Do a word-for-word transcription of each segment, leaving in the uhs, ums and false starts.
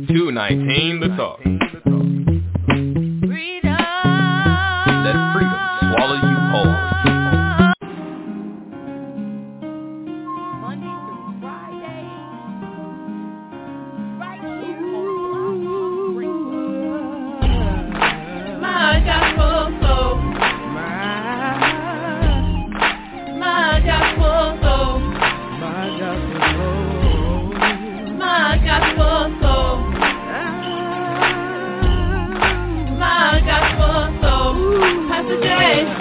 two nineteen, the talk. Freedom. Let freedom swallow you whole. Monday through Friday. Right here on Blog Radio. My gospel soul. My gospel soul. My gospel soul. My gospel soul. My gospel soul. Pastor J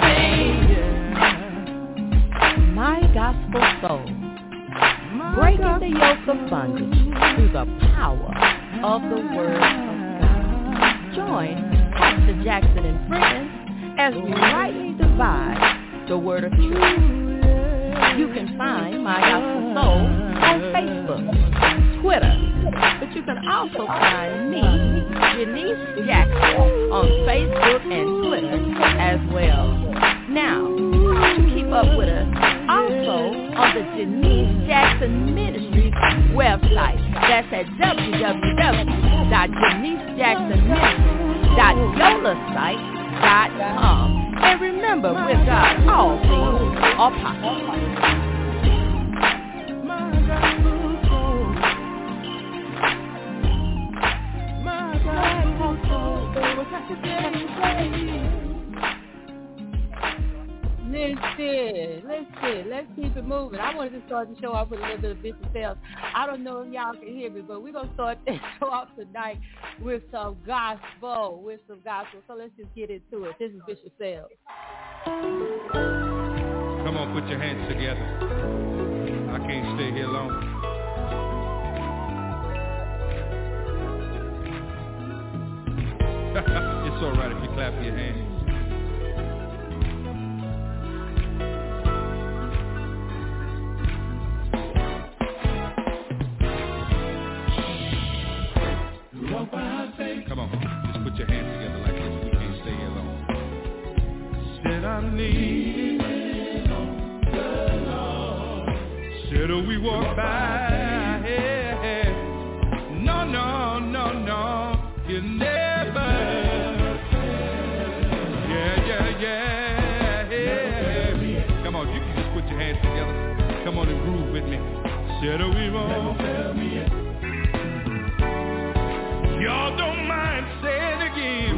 sings. My gospel soul. Breaking the yoke of bondage through the power of the word of God. Join Pastor Jackson and friends as we rightly divide the word of truth. You can find My Gospel Soul on Facebook, Twitter, but you can also find me, Janice Jackson, on Facebook and Twitter as well. Now, you keep up with us also on the Janice Jackson Ministries website. That's at w w w dot janice jackson ministries dot yola site dot com. And remember, with God, all things are possible. Listen, listen, let's keep it moving. I wanted to start the show off with a little bit of Bishop Phelps. I don't know if y'all can hear me, but we're going to start the show off tonight with some gospel, with some gospel. So let's just get into it. This is Bishop Phelps. Come on, put your hands together. I can't stay here long. It's all right if you clap your hands. Come on, just put your hands together like this. We can't stay here long. Said I need the Lord. Said we walk by. No, no, no, no. You never. Yeah, yeah, yeah, yeah. Come on, you can just put your hands together. Come on and groove with me. Said we walk. Y'all don't mind saying again.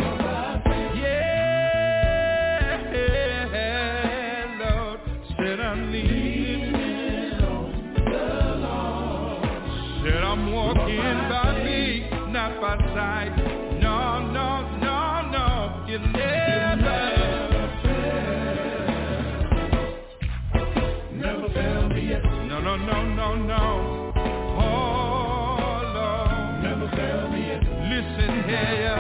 Yeah, Lord, said I'm needing the Lord. Said I'm walking by faith, not by sight. No, no, no, no, you never, never fail me yet. No, no, no, no, no. Listen here,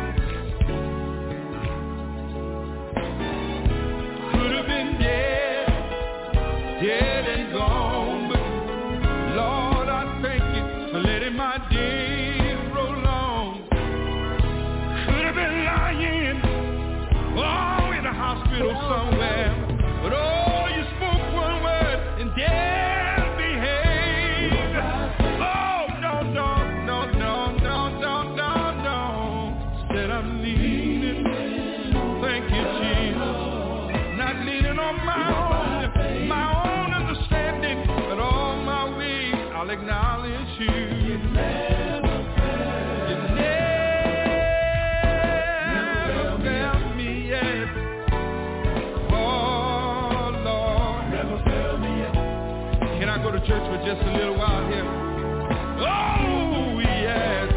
could have been dead, dead and gone, but Lord, I thank you for letting my days roll on. Could have been lying, oh, in a hospital somewhere, but oh, you spoke one word and death behaved. Oh, no, no, no, no, no, no. That I'm leaning, thank you, Jesus. Not leaning on my own, my own understanding, but all my ways I'll acknowledge you. You never, you never failed me yet. Oh Lord, never failed me yet. Can I go to church for just a little while here? Oh yes.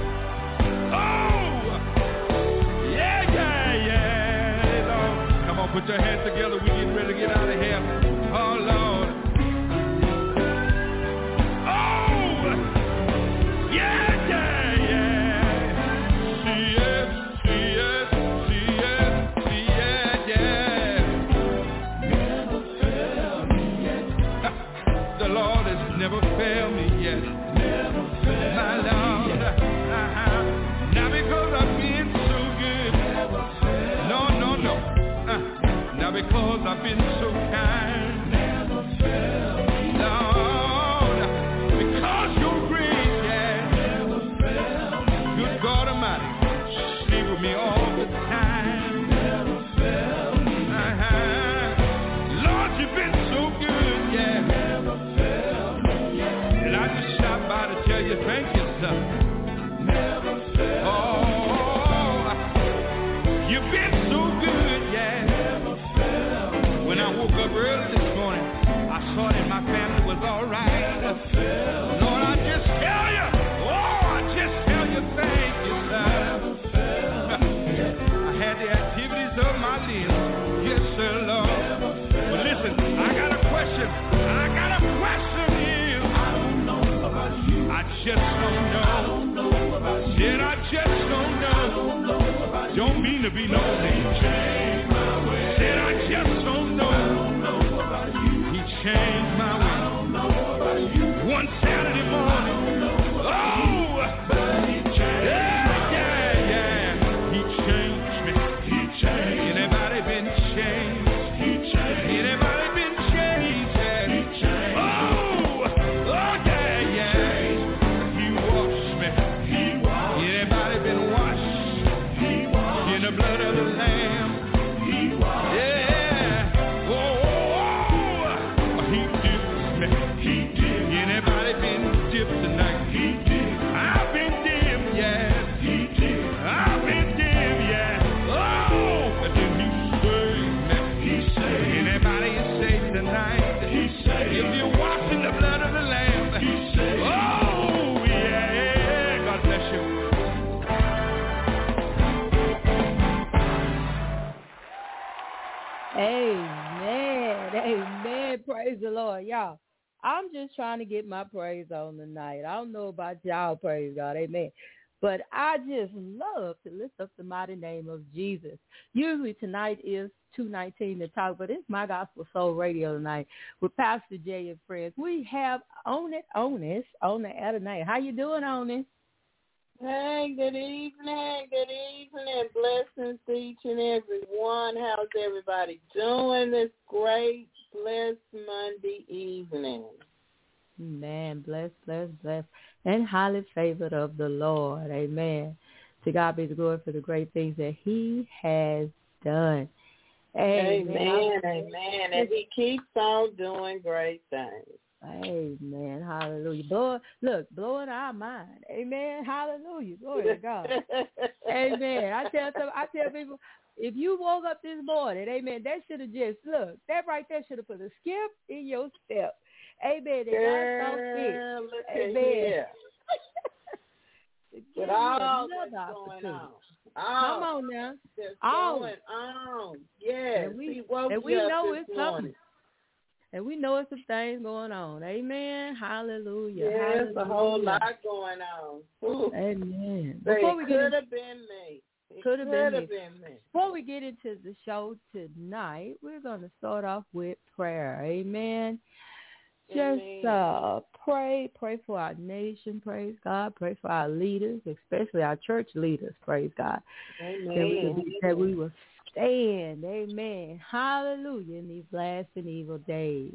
Put your hands together, we getting ready to get out of here. Oh, Lord. Oh! Yeah, yeah, yeah. See it, see it, see it, see it, yeah. Never failed me yet. The Lord has never failed me yet. Never failed my Lord. Uh-huh. Now because I've been so good. Never failed. No, no, no. Uh. Now because I've been so kind. to be known. He changed my way. Said I just don't know. I don't know about you. He changed my way. I don't know about you. One Saturday morning. I don't know about oh, you. But he changed yeah, yeah, yeah. He changed me. He changed. Anybody been changed? He changed. Anybody been changed? Yeah. He changed. Oh, oh yeah, yeah. He washed me. He washed. Anybody been washed? He washed. In the blood of the Lamb. He washed. Yeah. Oh, oh, oh. He dipped me. He did. Anybody been dipped tonight? He did. I've been dipped, yeah. He did. I've been dipped, yeah. Oh, and then he saved me. He saved. Anybody is saved tonight? He saved. If you're washed in the blood of the Lamb, he saved. Oh, yeah. God bless you. Amen. Amen. Praise the Lord. Y'all, I'm just trying to get my praise on tonight. I don't know about y'all, praise God. Amen. But I just love to lift up the mighty name of Jesus. Usually tonight is two nineteen to talk, but it's My Gospel Soul Radio tonight with Pastor Jay and friends. We have On It, On It, on the air tonight. How you doing, On It? Hey, good evening, good evening. Blessings to each and every one. How's everybody doing this great, blessed Monday evening? Man, bless, bless, bless, and highly favored of the Lord. Amen. To God be the glory for the great things that he has done. Amen. Amen, amen. And he keeps on doing great things. Amen. Hallelujah. Blow, look, blowing our mind. Amen. Hallelujah. Glory to God. Amen. I tell some, I tell people, if you woke up this morning, amen, that should have just, look, that right there should have put a skip in your step. Amen. Girl, look at here. With all that's going on. Come on now. That's all. going on. Yes. And we, he woke and we up know this it's morning. something. And we know it's some things going on. Amen. Hallelujah. Yes, Hallelujah. a whole lot going on. Ooh. Amen. So Before it we could get have been me. It could have been, been me. Before we get into the show tonight, we're going to start off with prayer. Amen. Just Amen. uh, pray, pray for our nation, praise God. Pray for our leaders, especially our church leaders, praise God. Amen. That we, will be, that we will stand, amen, hallelujah, in these last and evil days.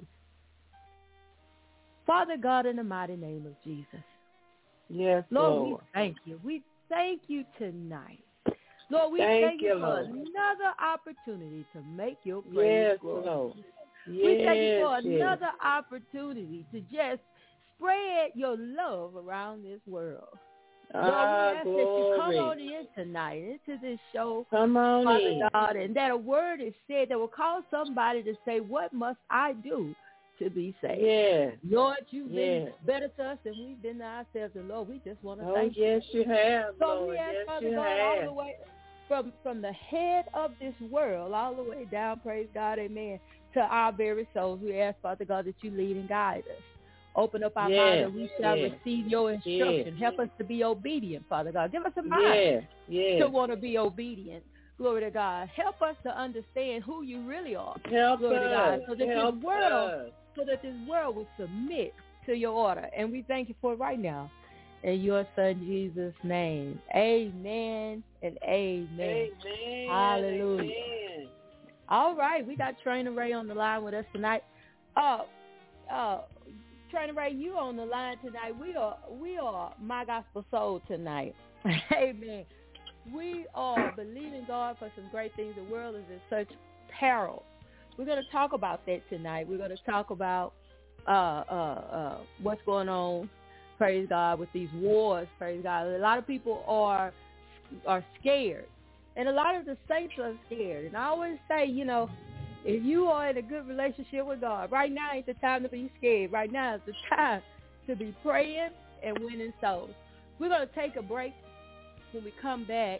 Father God, in the mighty name of Jesus. Yes, Lord, Lord. we thank you. We thank you tonight. Lord, we thank, thank you, you for Lord. another opportunity to make your praise yes, glorious. Lord. Yes, we thank you for yes. another opportunity to just spread your love around this world. Ah, Lord, we ask glory. that you come on in tonight into this show, come on Father in. God, and that a word is said that will cause somebody to say, what must I do to be saved? Yes. Lord, you've yes. been better to us than we've been to ourselves. And Lord, we just want to oh, thank yes, you. you have, so Lord. we ask, yes, Father you God, have. all the way from, from the head of this world, all the way down, praise God, amen, to our very souls. We ask, Father God, that you lead and guide us. Open up our yes. mind and we shall yes. receive your instruction. Yes. Help us to be obedient, Father God. Give us a mind yes. Yes. to want to be obedient. Glory to God. Help us to understand who you really are. Help Glory us. to God. So that Help this world, us. so that this world will submit to your order. And we thank you for it right now. In your son Jesus' name. Amen and amen. Amen. Hallelujah. Amen. All right. We got Trainer Ray on the line with us tonight. Uh, uh, Trainer Ray, you on the line tonight. We are we are My Gospel Soul tonight. Amen. We are believing God for some great things. The world is in such peril. We're going to talk about that tonight. We're going to talk about uh, uh, uh, what's going on, praise God, with these wars, praise God. A lot of people are are scared. And a lot of the saints are scared. And I always say, you know, if you are in a good relationship with God, right now ain't the time to be scared. Right now is the time to be praying and winning souls. We're going to take a break. When we come back,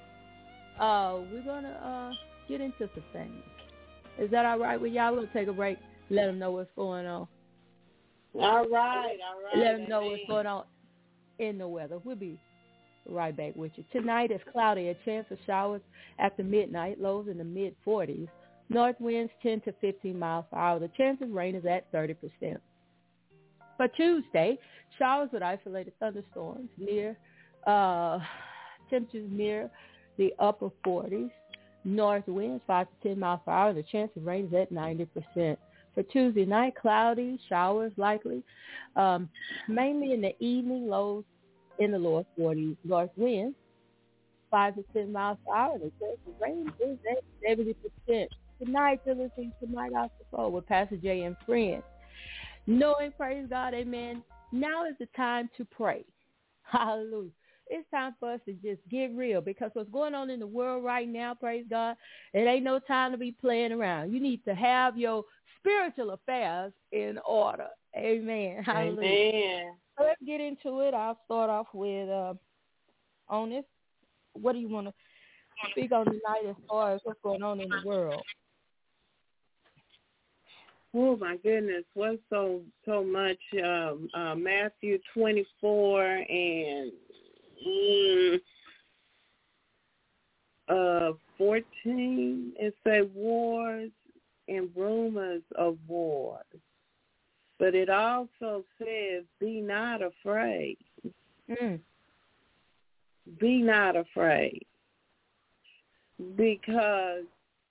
uh, we're going to uh, get into some things. Is that all right with y'all? We're going to take a break, let them know what's going on. All right, all right. Let them know amen. what's going on in the weather. We'll be Right back with you. Tonight is cloudy, a chance of showers after midnight, lows in the mid-forties. North winds ten to fifteen miles per hour. The chance of rain is at thirty percent. For Tuesday, showers with isolated thunderstorms near, uh, temperatures near the upper forties. North winds five to ten miles per hour. The chance of rain is at ninety percent. For Tuesday night, cloudy, showers likely, um, mainly in the evening, lows in the lower forties. North winds five to ten miles per hour. The chance of rain is at seventy percent. Tonight, you're listening to Night Off the Phone with Pastor Jay and friends. Knowing, praise God, amen, now is the time to pray. Hallelujah. It's time for us to just get real, because what's going on in the world right now, praise God, it ain't no time to be playing around. You need to have your spiritual affairs in order. Amen. Hallelujah. Amen. So let's get into it. I'll start off with uh, on this. What do you want to speak on tonight as far as what's going on in the world? Oh my goodness, what's so so much? Um, uh, Matthew twenty-four and mm, uh, fourteen. It say wars and rumors of wars, but it also says, "Be not afraid." Mm. Be not afraid, because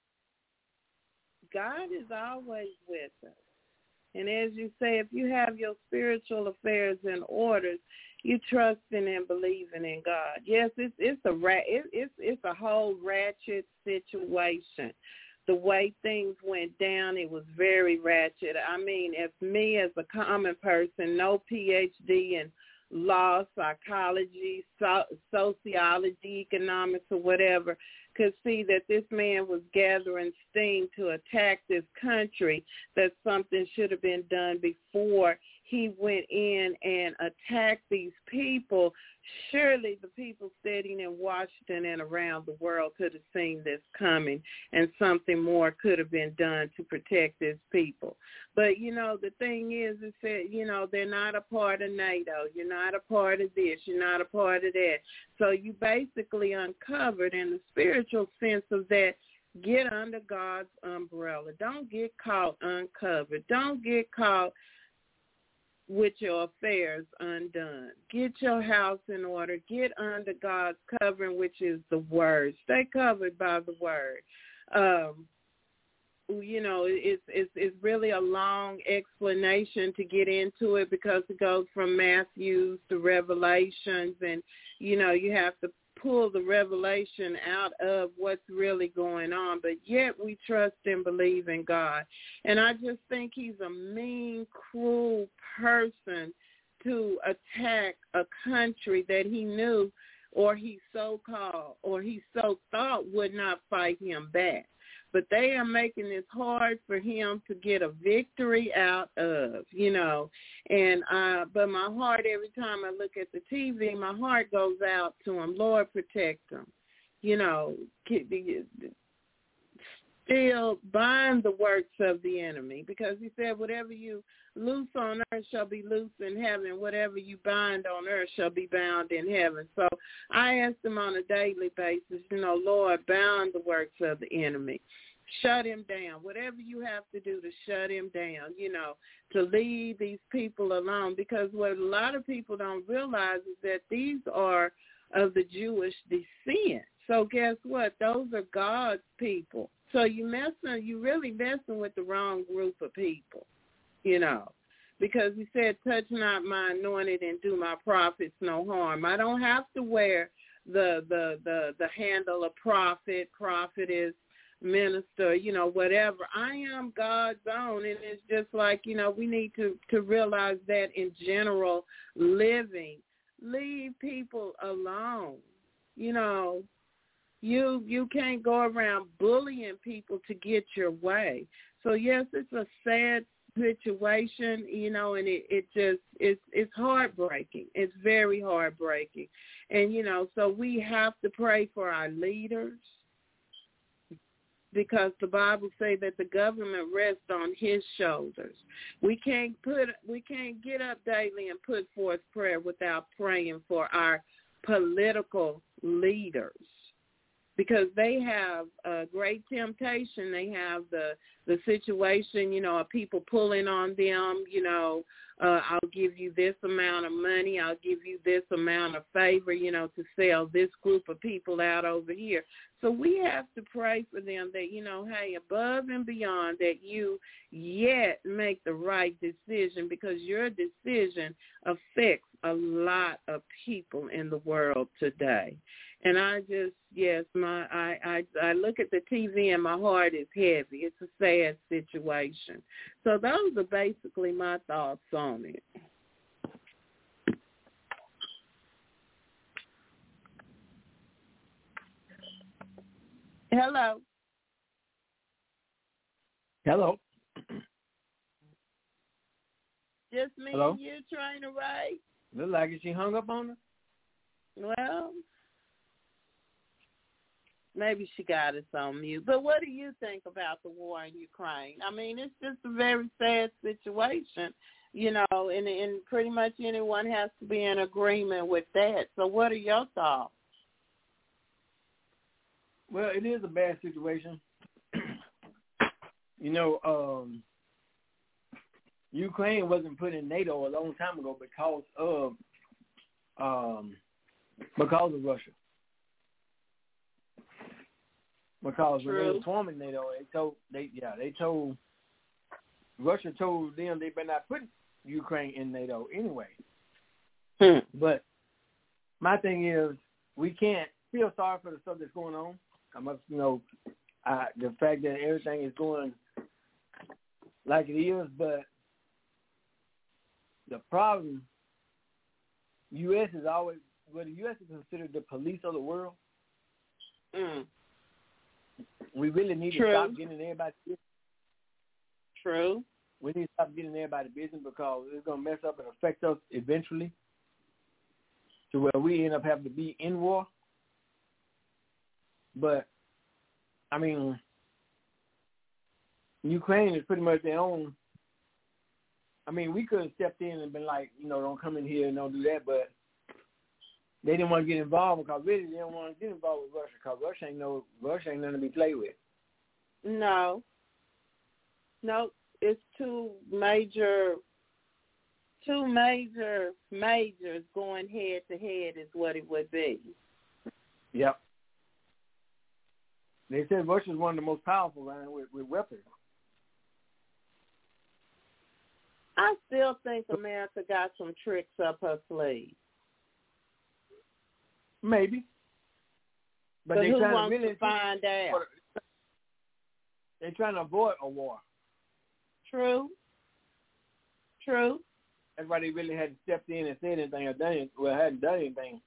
God is always with us. And as you say, if you have your spiritual affairs in order, you trusting and believing in God. Yes, it's it's a ra- it, it's it's a whole ratchet situation. The way things went down, it was very ratchet. I mean, if me as a common person, no P H D in law, psychology, so, sociology, economics, or whatever, could see that this man was gathering steam to attack this country, that something should have been done before he went in and attacked these people. Surely the people sitting in Washington and around the world could have seen this coming, and something more could have been done to protect these people. But, you know, the thing is, is that, you know, they're not a part of NATO. You're not a part of this. You're not a part of that. So you basically uncovered in the spiritual sense of that. Get under God's umbrella. Don't get caught uncovered. Don't get caught with your affairs undone. Get your house in order. Get under God's covering, which is the word. Stay covered by the word. Um, you know, it's, it's it's really a long explanation to get into it, because it goes from Matthew to Revelations, and, you know, you have to pull the revelation out of what's really going on, but yet we trust and believe in God. And I just think he's a mean, cruel person to attack a country that he knew, or he so-called, or he so thought would not fight him back. But they are making this hard for him to get a victory out of, you know. And uh, but my heart, every time I look at the T V, my heart goes out to him. Lord, protect him. You know, still bind the works of the enemy, because he said, whatever you loose on earth shall be loose in heaven. Whatever you bind on earth shall be bound in heaven. So I ask him on a daily basis, you know, Lord, bound the works of the enemy. Shut him down. Whatever you have to do to shut him down, you know, to leave these people alone. Because what a lot of people don't realize is that these are of the Jewish descent. So guess what? Those are God's people. So you messing, you really messing with the wrong group of people, you know, because he said, touch not my anointed and do my prophets no harm. I don't have to wear the the the, the handle of prophet, prophetess, minister, you know, whatever. I am God's own, and it's just like, you know, we need to, to realize that in general living. Leave people alone. You know, you you can't go around bullying people to get your way. So, yes, it's a sad situation, you know, and it, it just, it's, it's heartbreaking. It's very heartbreaking. And, you know, so we have to pray for our leaders, because the Bible says that the government rests on his shoulders. We can't put, we can't get up daily and put forth prayer without praying for our political leaders, because they have a great temptation. They have the the situation, you know, of people pulling on them, you know, uh, I'll give you this amount of money, I'll give you this amount of favor, you know, to sell this group of people out over here. So we have to pray for them that, you know, hey, above and beyond, that you yet make the right decision, because your decision affects a lot of people in the world today. And I just, yes, my I, I I look at the T V and my heart is heavy. It's a sad situation. So those are basically my thoughts on it. Hello. Hello. Just me Hello? and you trying to write? Look like it. She hung up on her? Well, maybe she got us on mute. But what do you think about the war in Ukraine? I mean, it's just a very sad situation, you know, and, and pretty much anyone has to be in agreement with that. So what are your thoughts? Well, it is a bad situation. You know, um, Ukraine wasn't put in NATO a long time ago because of um, because of Russia. Because True. when they were forming NATO, they told they yeah they told Russia told them they better not put Ukraine in NATO anyway. Hmm. But my thing is, we can't feel sorry for the stuff that's going on. I must, you know, uh, the fact that everything is going like it is, but the problem, U S is always, well, the U S is considered the police of the world. Mm. We really need True. to stop getting in everybody's business. True. We need to stop getting in everybody's business, because it's going to mess up and affect us eventually to where we end up having to be in war. But, I mean, Ukraine is pretty much their own. I mean, we could have stepped in and been like, you know, don't come in here and don't do that, but they didn't want to get involved, because really they don't want to get involved with Russia, because Russia ain't no Russia ain't nothing to be played with. No. No, it's two major, two major majors going head to head is what it would be. Yep. They said Russia's one of the most powerful around with, with weapons. I still think America got some tricks up her sleeve. Maybe. But, But they who trying wants to, really to find out? They're trying to avoid a war. True. True. That's why they really hadn't stepped in and said anything or done it, well, hadn't done anything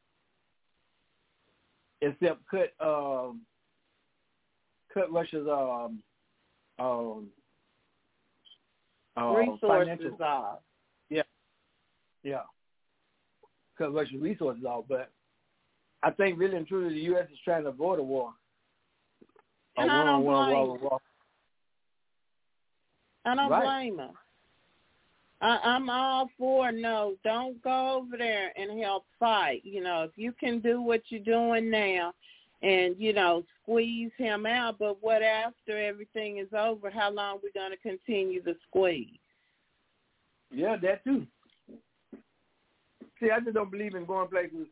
except cut um, cut Russia's um, um, uh, Resources financial. off. Yeah, yeah. Cut Russia's resources off, but I think really and truly the U S is trying to avoid a war. A And I don't war, blame war, war, war. I don't Right. blame her. I, I'm all for no, don't go over there and help fight. You know, if you can do what you're doing now and, you know, squeeze him out, but what after everything is over, how long are we going to continue the squeeze? Yeah, that too. See, I just don't believe in going places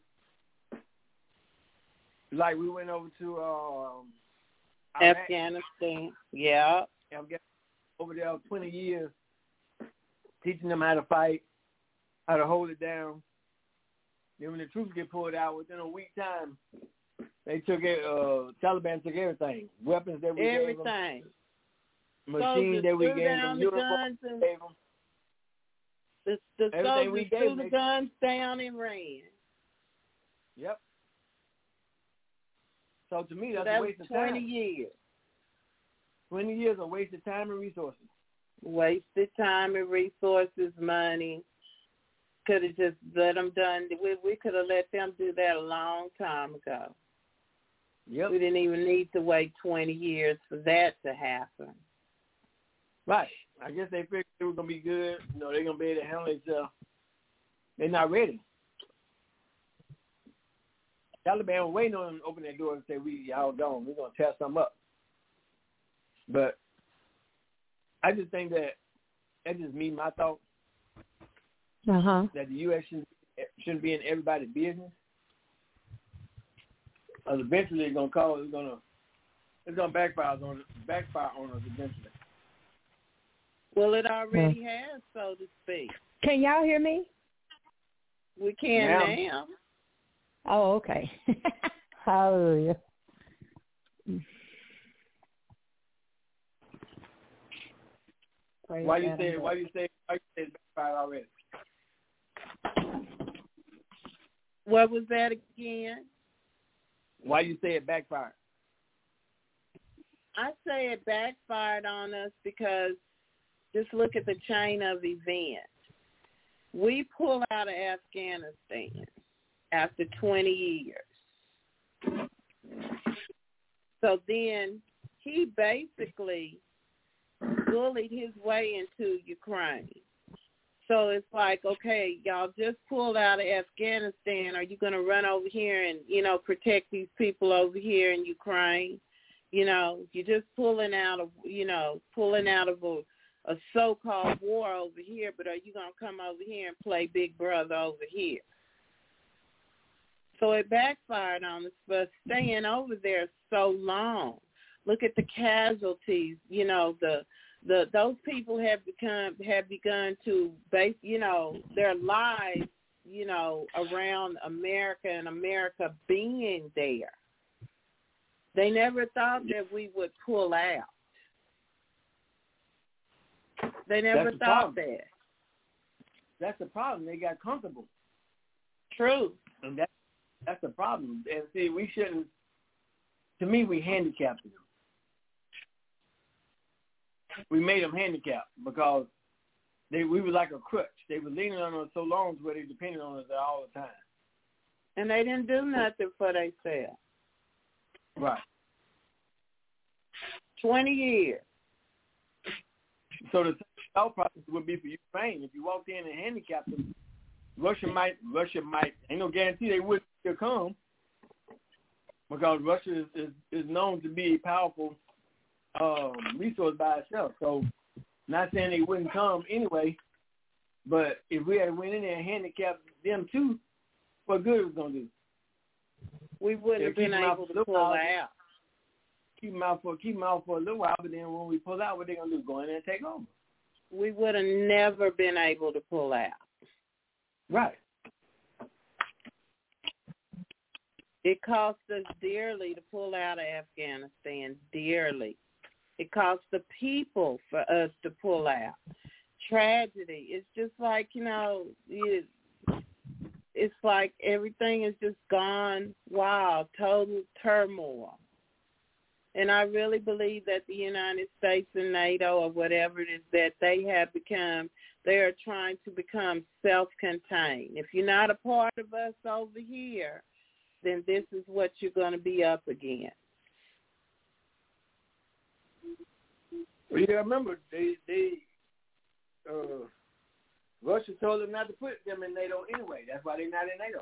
like we went over to um, Iraq. Afghanistan. Yeah. Afghanistan. Over there twenty years, teaching them how to fight, how to hold it down. Then when the troops get pulled out, within a week time, they took it, uh, Taliban took everything. Weapons that we Everything. gave them. Machines that we gave them. The Uniforms guns we and gave them. the, the Everything we soldiers gave threw them, the they- guns down and ran. Yep. So to me, that's that a was waste of twenty time. years. twenty years of wasted time and resources. Wasted time and resources, money. Could have just let them done. We we could have let them do that a long time ago. Yep. We didn't even need to wait twenty years for that to happen. Right. I guess they figured it was going to be good. You know, they're going to be able to handle themselves. They're not ready. Taliban were waiting on them to open that door and say, we y'all gone. We're going to tear something up. But I just think that that's just me, my thought, Uh-huh. that the U S shouldn't, shouldn't be in everybody's business. Because eventually it's going to cause, it's going to, it's going to backfire on, backfire on us eventually. Well, it already has, so to speak. Can y'all hear me? We can Now. now. Oh, okay. Hallelujah. Praise Why you God. say why you say why you say it's backfired already? What was that again? Why you say it backfired? I say it backfired on us because just look at the chain of events. We pull out of Afghanistan after twenty years. So then he basically bullied his way into Ukraine. So it's like, okay, y'all just pulled out of Afghanistan. Are you going to run over here and, you know, protect these people over here in Ukraine? You know, you're just pulling out of, you know, pulling out of a, a so-called war over here, but are you going to come over here and play big brother over here? So it backfired on us for staying over there so long. Look at the casualties. You know, the the those people have become have begun to base, you know, their lives, you know, around America and America being there. They never thought that we would pull out. They never That's the thought problem. that. That's the problem. They got comfortable. True. And that that's the problem. And see, we shouldn't. To me, we handicapped them. We made them handicapped because they we were like a crutch. They were leaning on us so long to where they depended on us all the time. And they didn't do nothing for themselves. Right. Twenty years. So the thought process would be for Ukraine. If you walked in and handicapped them, Russia might, Russia might, ain't no guarantee they would still come because Russia is, is, is known to be a powerful um, resource by itself. So not saying they wouldn't come anyway, but if we had went in there and handicapped them too, what good it was going to do? We wouldn't have been able to pull out. Keep them out for keep them out for a little while, but then when we pull out, what they gonna do? Go in there and take over. We would have never been able to pull out. Right. It cost us dearly to pull out of Afghanistan, dearly. It cost the people for us to pull out. Tragedy. It's just like, you know, it, it's like everything is just gone wild, total turmoil. And I really believe that the United States and NATO or whatever it is that they have become, they are trying to become self-contained. If you're not a part of us over here, then this is what you're going to be up against. Well, yeah, remember, they, they uh, Russia told them not to put them in NATO anyway. That's why they're not in NATO.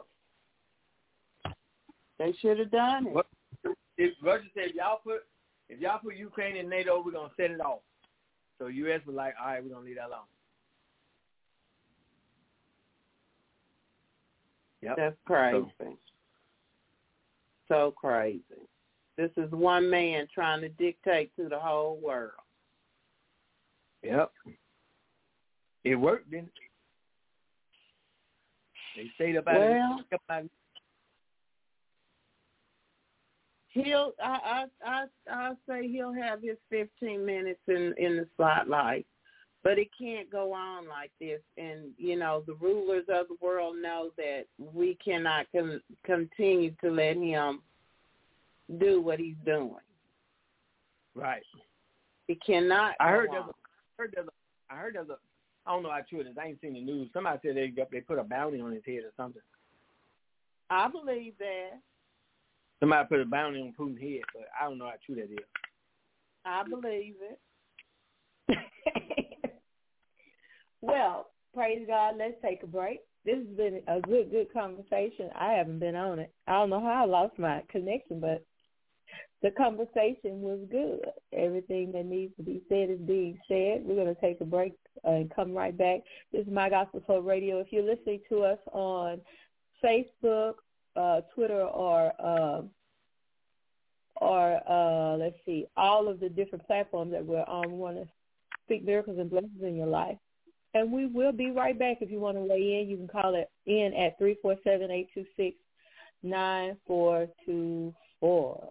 They should have done it. What? If Russia said, if y'all put if y'all put Ukraine in NATO, we're gonna set it off. So U S was like, all right, we're gonna leave that alone. Yep. That's crazy. So, so crazy. This is one man trying to dictate to the whole world. Yep. It worked, didn't it? They stayed up out well, of it. He'll, I, I, I, I say he'll have his fifteen minutes in, in the spotlight, but it can't go on like this. And you know, the rulers of the world know that we cannot con- continue to let him do what he's doing. Right. It cannot. I heard go there's on. a, I heard there's a, I heard there's a, I don't know how true it is. I ain't seen the news. Somebody said they got, they put a bounty on his head or something. I believe that. Somebody put a bounty on Putin's head, but I don't know how true that is. I believe it. Well, praise God. Let's take a break. this has been a good, good conversation. I haven't been on it. I don't know how I lost my connection, but the conversation was good. Everything that needs to be said is being said. We're going to take a break and come right back. This is My Gospel Soul Radio. If you're listening to us on Facebook, uh, Twitter, or uh, or uh, let's see, all of the different platforms that we're on, we want to speak miracles and blessings in your life. And we will be right back. If you want to weigh in, you can call it in at three four seven, eight two six, nine four two four.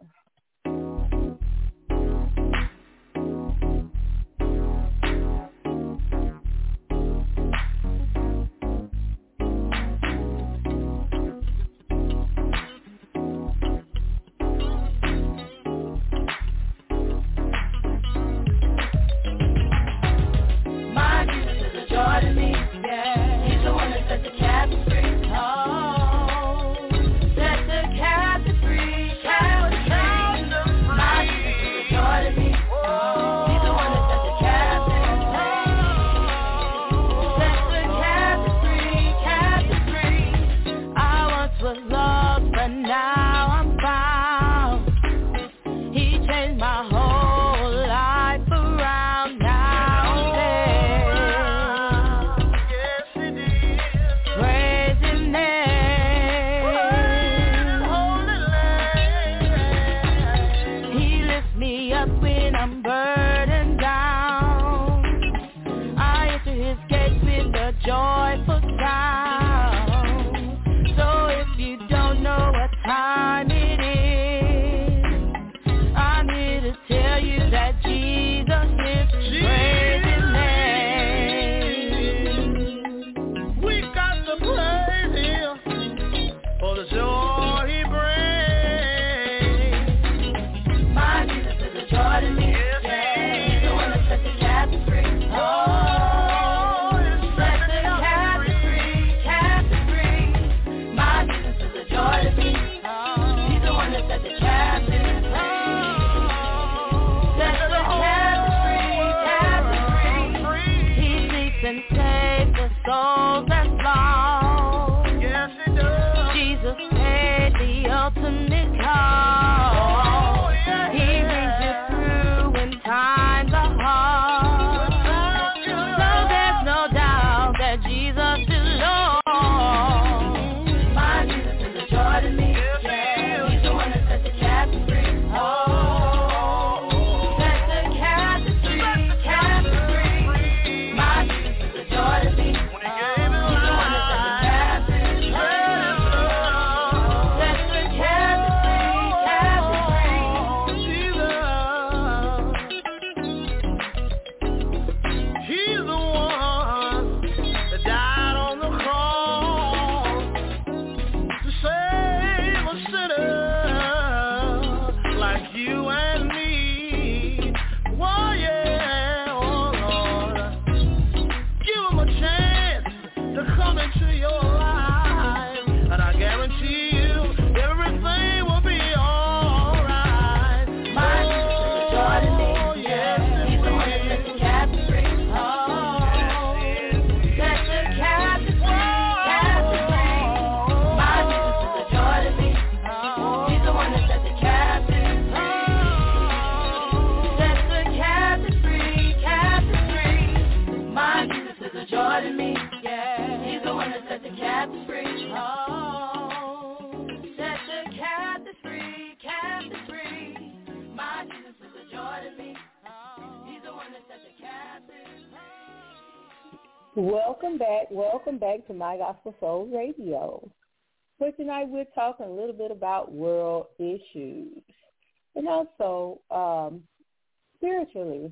Welcome back. Welcome back to My Gospel Soul Radio. For tonight, we're talking a little bit about world issues and also um, spiritually.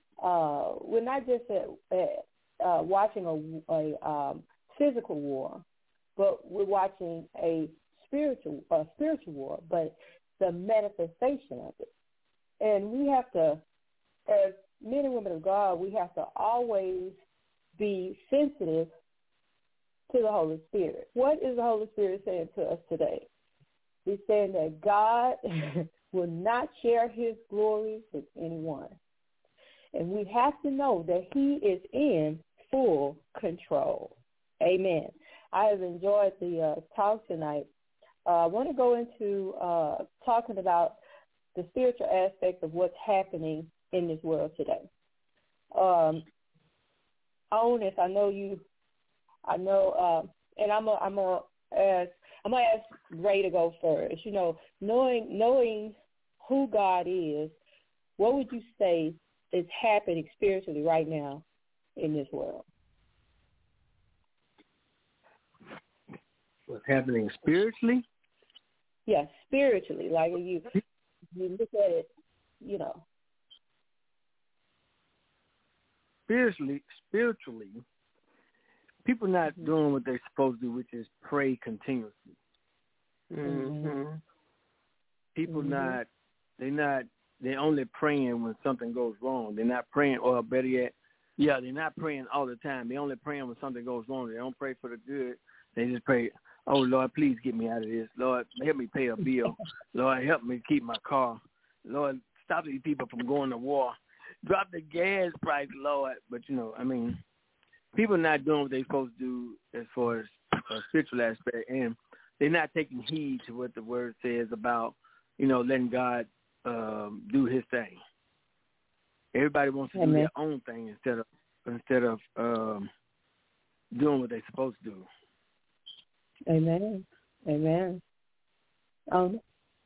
Uh, we're not just at, at, uh, watching a, a um, physical war, but we're watching a spiritual, a spiritual war, but the manifestation of it. And we have to, as men and women of God, we have to always be sensitive to the Holy Spirit. What is the Holy Spirit saying to us today? He's saying that God will not share his glory with anyone. And we have to know that he is in full control. Amen. I have enjoyed the uh, talk tonight. Uh, I want to go into uh, talking about the spiritual aspect of what's happening in this world today. Um, Onus, I know you. I know, uh, and I'm a, I'm a ask. I'm gonna ask Ray to go first. You know, knowing knowing who God is, what would you say is happening spiritually right now in this world? What's happening spiritually? Yes, yeah, spiritually. Like you, you look at it, you know. Spiritually, spiritually, people not mm-hmm. doing what they're supposed to do, which is pray continuously. Mm-hmm. People mm-hmm. not, they're not, they're only praying when something goes wrong. They're not praying, or better yet, yeah, they're not praying all the time. They're only praying when something goes wrong. They don't pray for the good. They just pray, oh, Lord, please get me out of this. Lord, help me pay a bill. Lord, help me keep my car. Lord, stop these people from going to war. Drop the gas price, Lord. But, you know, I mean, people not doing what they're supposed to do as far as a spiritual aspect, and they're not taking heed to what the word says about, you know, letting God um, do his thing. Everybody wants to Amen. do their own thing instead of instead of um, doing what they're supposed to do. Amen. Amen. Um.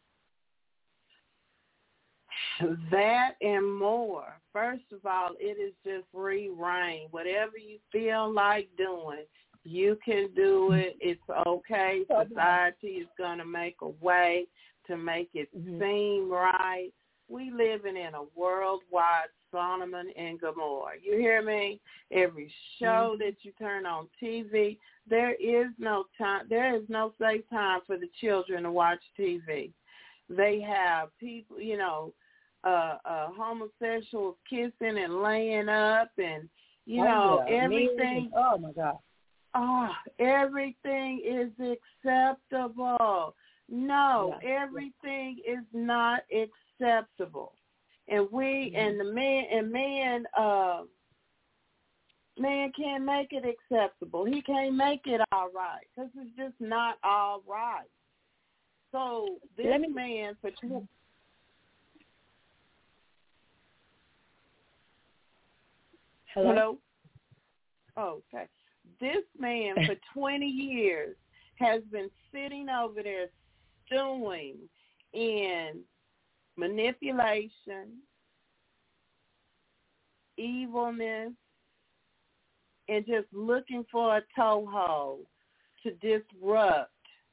That and more. First of all, it is just free reign. Whatever you feel like doing, you can do it. It's okay. Society is going to make a way to make it mm-hmm. seem right. We living in a worldwide Solomon and Gomorrah. You hear me? Every show mm-hmm. that you turn on T V, there is no time. There is no safe time for the children to watch T V. They have people, you know, Uh, uh, homosexuals kissing and laying up, and you oh, know yeah. everything. Oh my God! Oh, everything is acceptable. No, yeah. everything is not acceptable, and we mm-hmm. and the man and man, uh, man can't make it acceptable. He can't make it all right because it's just not all right. So this Let me- man for. Tw- Hello? Hello? Oh, okay. This man for twenty years has been sitting over there stewing in manipulation, evilness, and just looking for a toehold to disrupt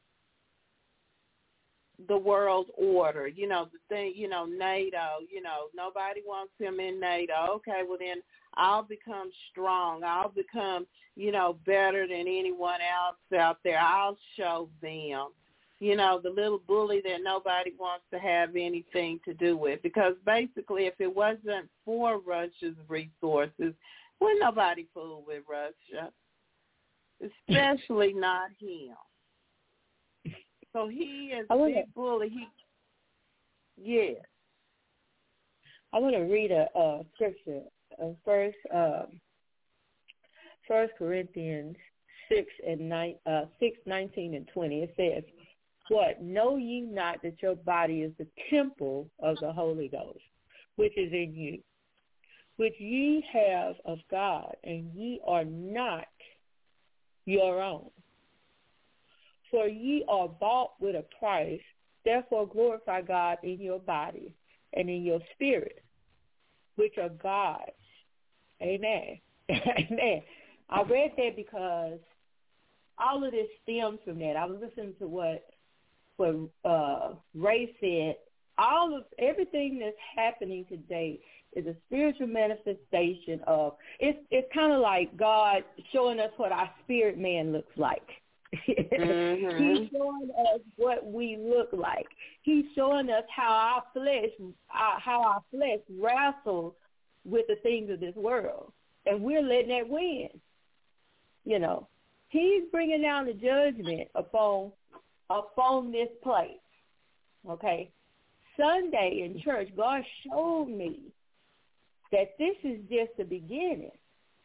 the world order. You know, the thing, you know, NATO, you know, nobody wants him in NATO. Okay, well then I'll become strong. I'll become, you know, better than anyone else out there. I'll show them, you know, the little bully that nobody wants to have anything to do with. Because basically if it wasn't for Russia's resources, wouldn't nobody fool with Russia, especially not him. So he is a big bully. He, yes. I want to read a, a scripture. Uh, first, um, First Corinthians six and nine, uh, six nineteen and twenty. It says, "What know ye not that your body is the temple of the Holy Ghost, which is in you, which ye have of God, and ye are not your own. For ye are bought with a price. Therefore glorify God in your body and in your spirit, which are God's." Amen. Amen. I read that because all of this stems from that. I was listening to what what uh, Ray said. All of everything that's happening today is a spiritual manifestation of. It's it's kind of like God showing us what our spirit man looks like. Mm-hmm. He's showing us what we look like. He's showing us how our flesh, our, how our flesh wrestles with the things of this world, and we're letting that win. You know, he's bringing down the judgment upon upon this place. Okay, Sunday in church, God showed me that this is just the beginning.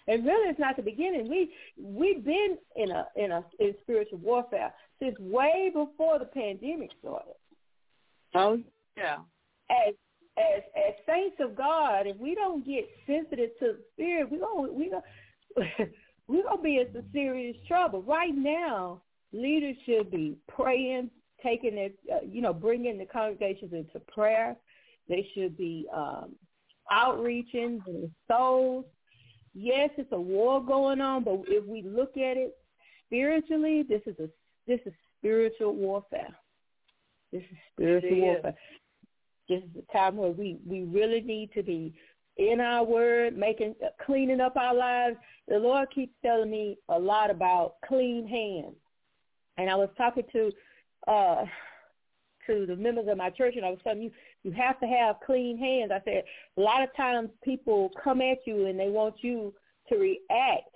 And really, it's not the beginning. We we've been in a in a in spiritual warfare since way before the pandemic started. Oh yeah. As as as saints of God, if we don't get sensitive to the Spirit, we gonna we gonna we're gonna be in some serious trouble. Right now, leaders should be praying, taking it, uh, you know, bringing the congregations into prayer. They should be um, outreaching the souls. Yes, it's a war going on, but if we look at it spiritually, this is a this is spiritual warfare. This is spiritual is. warfare. This is a time where we, we really need to be in our word, making uh, cleaning up our lives. The Lord keeps telling me a lot about clean hands, and I was talking to uh, to the members of my church, and I was telling you, you have to have clean hands. I said, a lot of times people come at you and they want you to react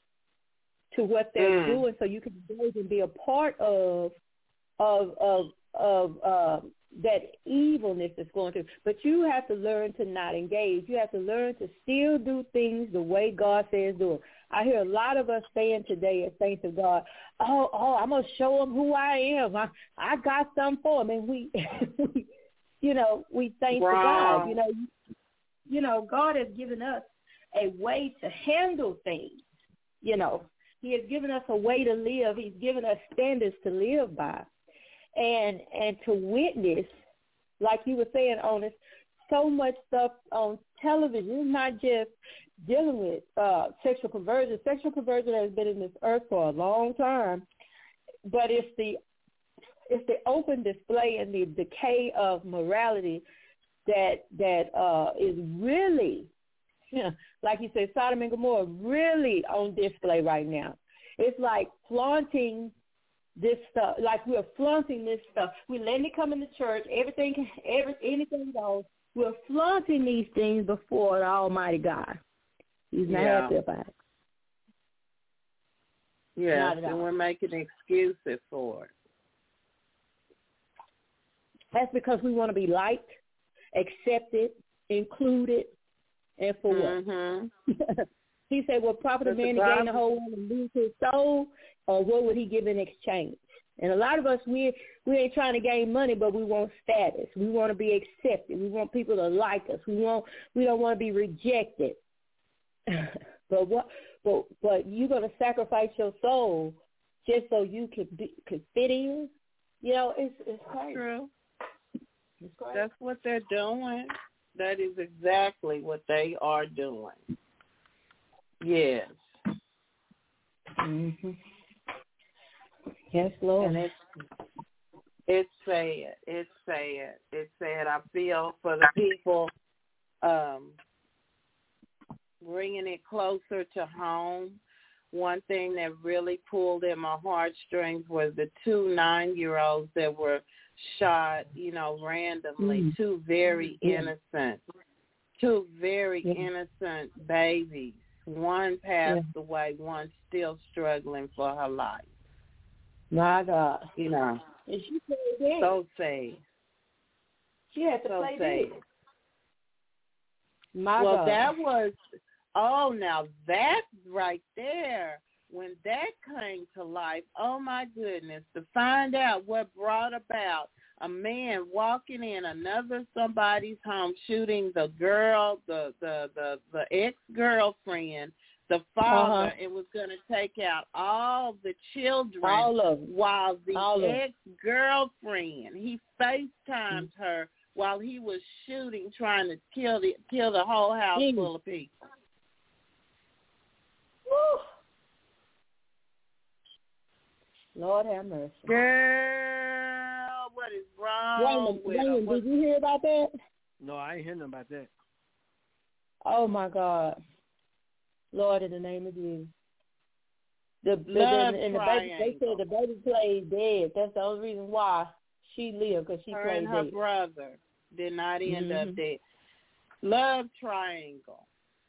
to what they're mm. doing so you can engage and be a part of of of of uh, that evilness that's going through. But you have to learn to not engage. You have to learn to still do things the way God says do them. I hear a lot of us saying today as saints of God, oh, oh, I'm going to show them who I am. I, I got something for them. And we, we you know, we thank wow. God. You know, you know, God has given us a way to handle things. You know, he has given us a way to live. He's given us standards to live by. And and to witness, like you were saying, Honest, so much stuff on television. It's not just dealing with uh, sexual perversion. Sexual perversion has been in this earth for a long time, but it's the it's the open display and the decay of morality that that uh, is really, you know, like you said, Sodom and Gomorrah, really on display right now. It's like flaunting this stuff, like we're flaunting this stuff. We're letting it come in the church. Everything, every, anything goes. We're flaunting these things before the Almighty God. He's not yeah. happy about it. Yes, and we're making excuses for it. That's because we want to be liked, accepted, included, and for mm-hmm. what? He said, well, profit a man to gain the whole world and lose his soul, or what would he give in exchange? And a lot of us, we we ain't trying to gain money, but we want status. We want to be accepted. We want people to like us. We want we don't want to be rejected. but what? But but you're gonna sacrifice your soul just so you could be, could fit in? You know, it's it's crazy. True. It's crazy. That's what they're doing. That is exactly what they are doing. Yes. Mm-hmm. Yes, Lord. And it's, it's sad. It's sad. It's sad. I feel for the people um, bringing it closer to home. One thing that really pulled at my heartstrings was the two nine-year-olds that were shot, you know, randomly. Mm. Two very innocent, two very yeah. innocent babies. One passed yeah. away. One still struggling for her life. My God. You know. And she played dead. So sad. She had to so play sad. dead. My well, God. that was, oh, now that right there, when that came to life, oh, my goodness, to find out what brought about a man walking in another somebody's home, shooting the girl, the, the, the, the ex-girlfriend, the father, uh-huh. and was going to take out all the children all of while the all ex-girlfriend, he FaceTimed mm-hmm. her while he was shooting, trying to kill the kill the whole house mm-hmm. full of people. Woo. Lord have mercy. Girl, what is wrong Raymond, with Raymond, her? did you hear about that? No, I ain't hearing about that. Oh, my God. Lord, in the name of Jesus. The, the, Love the, and the baby, they said the baby played dead. That's the only reason why she lived, because she her played and her dead. brother did not end mm-hmm. up dead. Love triangle.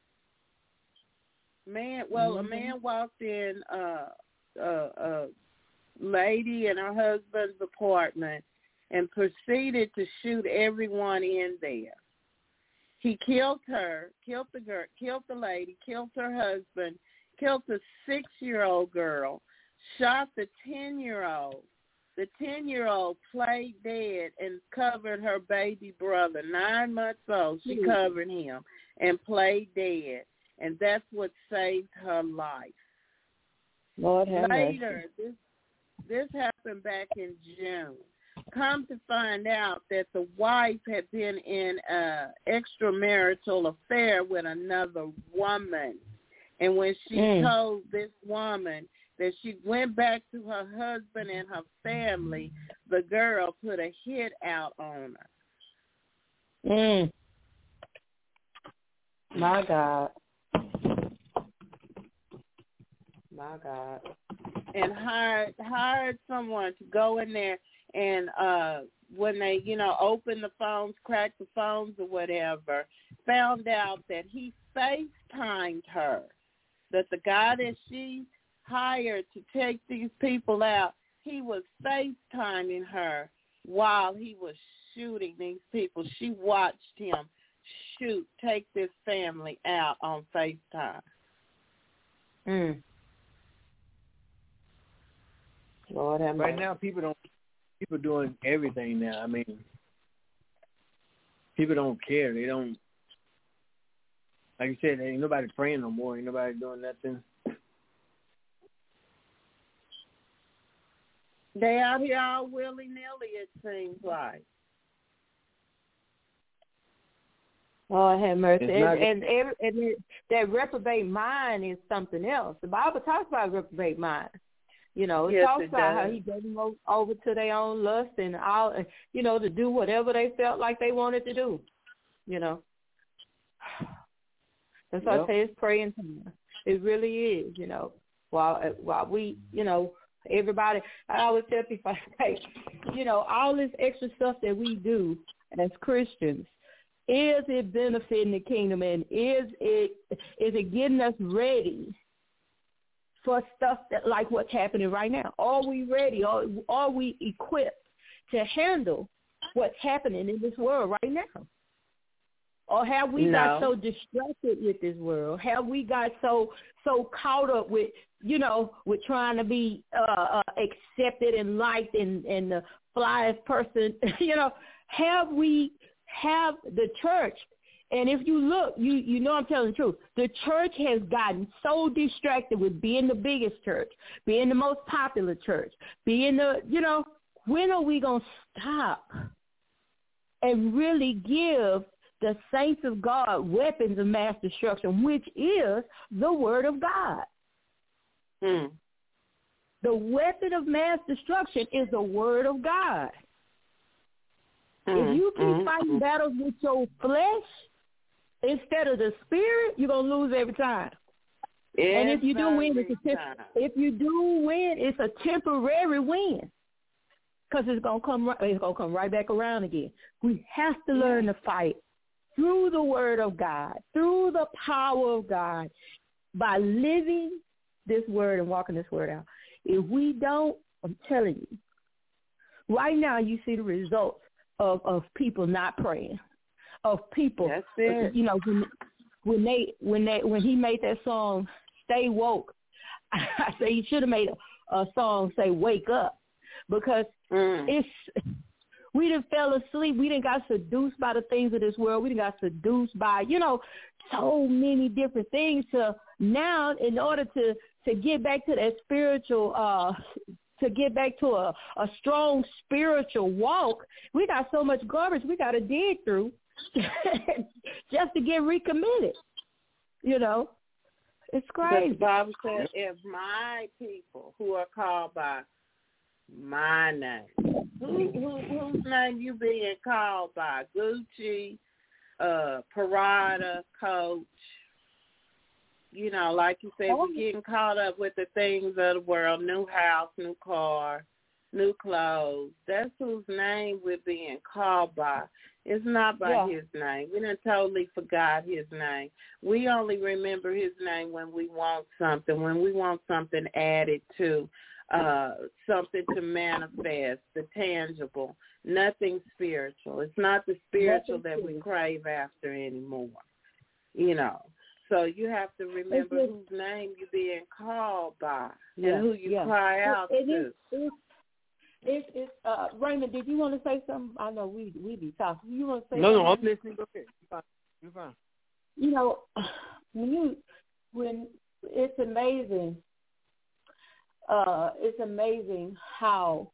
Man, well, mm-hmm. a man walked in uh, uh, a lady and her husband's apartment and proceeded to shoot everyone in there. He killed her, killed the girl, killed the lady, killed her husband, killed the six-year-old girl, shot the ten-year-old. The ten-year-old played dead and covered her baby brother, nine months old. She covered him and played dead, and that's what saved her life. Lord have Later, mercy. this this happened back in June. Come to find out that the wife had been in an extramarital affair with another woman. And when she mm. told this woman that she went back to her husband and her family, the girl put a hit out on her. Mm. My God. My God. And hired hired someone to go in there and uh, when they, you know, opened the phones, cracked the phones or whatever, found out that he FaceTimed her, that the guy that she hired to take these people out, he was FaceTiming her while he was shooting these people. She watched him shoot, take this family out on FaceTime. Mm. Lord have mercy. Right now, people don't. People doing everything now. I mean, people don't care. They don't. Like you said, ain't nobody praying no more. Ain't nobody doing nothing. They out here all willy-nilly, it seems like. Lord have mercy. And, not, and, and, and that reprobate mind is something else. The Bible talks about reprobate mind. You know, it yes, talks it about does. how he gave them over to their own lust and all, you know, to do whatever they felt like they wanted to do. You know, that's why yep. I say it's praying time. It really is. You know, while while we, you know, everybody. I always tell people, hey, you know, all this extra stuff that we do as Christians, is it benefiting the kingdom, and is it is it getting us ready for stuff that like what's happening right now? Are we ready? Are, are we equipped to handle what's happening in this world right now? Or have we no. got so distracted with this world? Have we got so so caught up with, you know, with trying to be uh, uh, accepted and liked and, and the flyest person? You know, have we, have the church, and if you look, you, you know I'm telling the truth, the church has gotten so distracted with being the biggest church, being the most popular church, being the, you know, when are we going to stop and really give the saints of God weapons of mass destruction, which is the word of God? Hmm. The weapon of mass destruction is the word of God. Mm, if you keep mm, fighting mm. battles with your flesh instead of the spirit, you're going to lose every time. Every and if you do win, it's a time. if you do win, it's a temporary win, because it's gonna come right, it's gonna come right back around again. We have to Yeah. learn to fight through the Word of God, through the power of God, by living this Word and walking this Word out. If we don't, I'm telling you, right now you see the results of, of people not praying, of people. That's it. You know, when, when they when they when he made that song "Stay Woke," I say he should have made a, a song say "Wake Up," because mm. it's we done fell asleep. We done got seduced by the things of this world. We done got seduced by, you know, so many different things. To now, in order to to get back to that spiritual, uh, to get back to a, a strong spiritual walk, we got so much garbage we got to dig through just to get recommitted. You know, it's crazy. But the Bible says, if my people who are called by my name, who, who whose name you being called by? Gucci, uh, Parada, Coach. You know, like you said, Oh. we're getting caught up with the things of the world, new house, new car, new clothes. That's whose name we're being called by. It's not by Yeah. his name. We done totally forgot his name. We only remember his name when we want something, when we want something added to uh, something to manifest, the tangible, nothing spiritual. It's not the spiritual Nothing that we spiritual. crave after anymore, you know. So you have to remember It's whose name you're being called by Yeah, and who you yeah. cry out it, it to. is, it's, it's, it's, uh, Raymond, did you want to say something? I know we we be talking. You want to say No, something? no, I'm listening. Go ahead. You're fine. You're fine. You know, when you when it's amazing. Uh, it's amazing how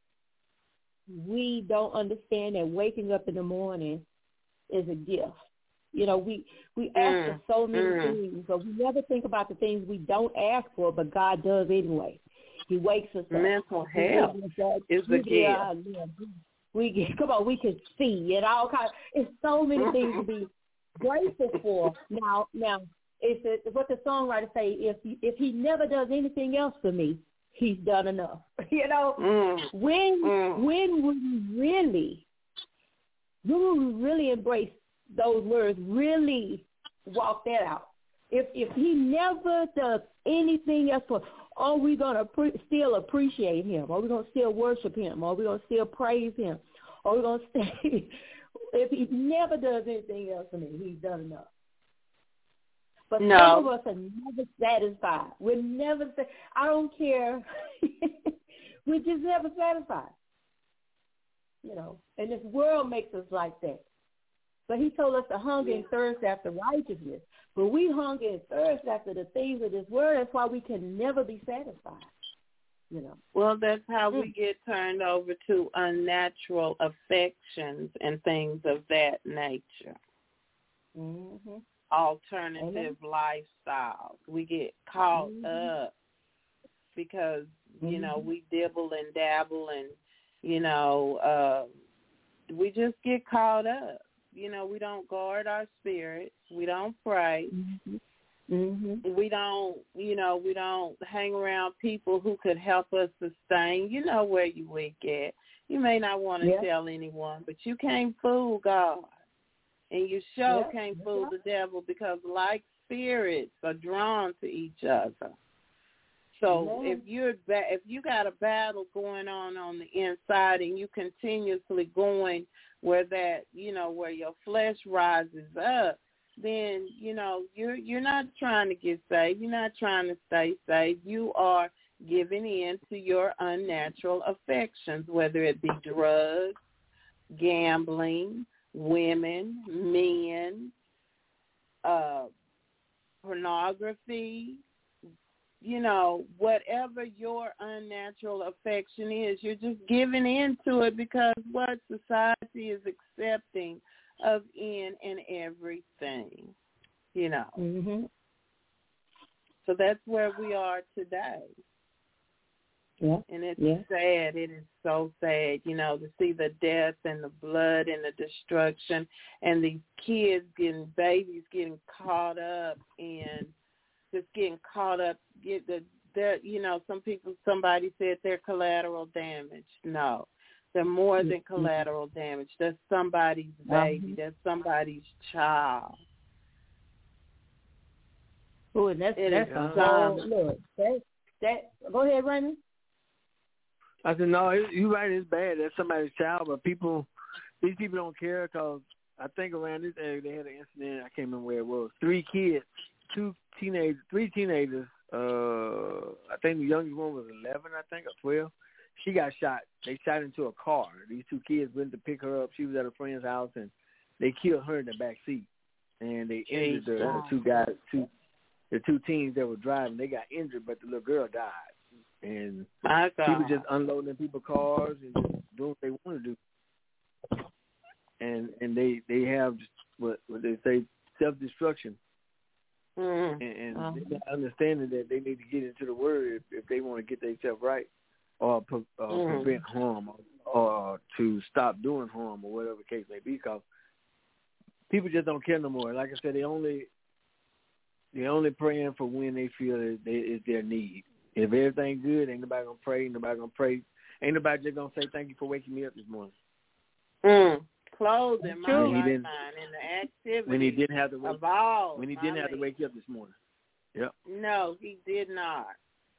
we don't understand that waking up in the morning is a gift. You know, we, we ask Mm, for so many mm. things, but we never think about the things we don't ask for, but God does anyway. He wakes us up. Mental He health gives us is a activity gift. out there. We get, come on, we can see and all kinds. It's so many things to be grateful for. Now, now, it's, it's what the songwriter say. If if he never does anything else for me, he's done enough. You know, Mm, when mm. when will we really, when will we really embrace those words? Really walk that out. If if he never does anything else for, are we gonna pre- still appreciate him? Are we gonna still worship him? Are we gonna still praise him? Are we gonna stay? If he never does anything else for me, he's done enough. But No. some of us are never satisfied. We're never, sa- I don't care. We're just never satisfied. You know, and this world makes us like that. But he told us to hunger and thirst after righteousness. But we hunger and thirst after the things of this world. That's why we can never be satisfied. You know. Well, that's how we Mm. get turned over to unnatural affections and things of that nature. Mm-hmm. Alternative lifestyles. We get caught Mhm. up because, you know, Mhm. we dibble and dabble and, you know, uh, we just get caught up. You know, we don't guard our spirits. We don't pray. Mm-hmm. Mm-hmm. We don't, you know, we don't hang around people who could help us sustain. You know where you weak at. You may not want to Yeah. tell anyone, but you can't fool God. And you sure Yeah. can't That's fool right. the devil because like spirits are drawn to each other. So Yeah. if you're ba- if you got a battle going on on the inside and you continuously going where that, you know, where your flesh rises up, then, you know, you're you're not trying to get saved. You're not trying to stay saved. You are giving in to your unnatural affections, whether it be drugs, gambling, women, men, uh, pornography, you know, whatever your unnatural affection is, you're just giving into it because what society is accepting of in and everything, you know. Mm-hmm. So that's where we are today. Yeah. And it's Yeah. sad. It is so sad, you know, to see the death and the blood and the destruction and these kids getting, babies getting caught up and just getting caught up. Get the, the, you know, some people, somebody said they're collateral damage. No, they're more than collateral damage. That's somebody's baby. That's somebody's child. Oh, and that's It that's is a so- whole look. That that. Go ahead, Raymond. I said, no, it, you're right. It's bad. That's somebody's child, but people, these people don't care because I think around this area they had an incident. I can't remember where it was. Three kids, two teenagers, three teenagers. Uh, I think the youngest one was eleven, I think, or twelve. She got shot. They shot into a car. These two kids went to pick her up. She was at a friend's house, and they killed her in the back seat. And they injured the, the two guys, two the two teens that were driving. They got injured, but the little girl died. And My God. people just unloading people's cars and just doing what they want to do. And and they, they have just what, what they say, self-destruction. Mm-hmm. And, and Uh-huh. they're not understanding that they need to get into the word if, if they want to get themselves right or pre- uh, Mhm. prevent harm or, or to stop doing harm or whatever the case may be. Because people just don't care no more. Like I said, they only they only praying for when they feel that they, it's their need. If everything good, ain't nobody gonna pray. Ain't nobody gonna pray. Ain't nobody just gonna say thank you for waking me up this morning. Mm. Closing my When he lifeline didn't- and the activity When he didn't have to wake, of all when he my didn't have to limbs. wake you up this morning. Yep. No, he did not.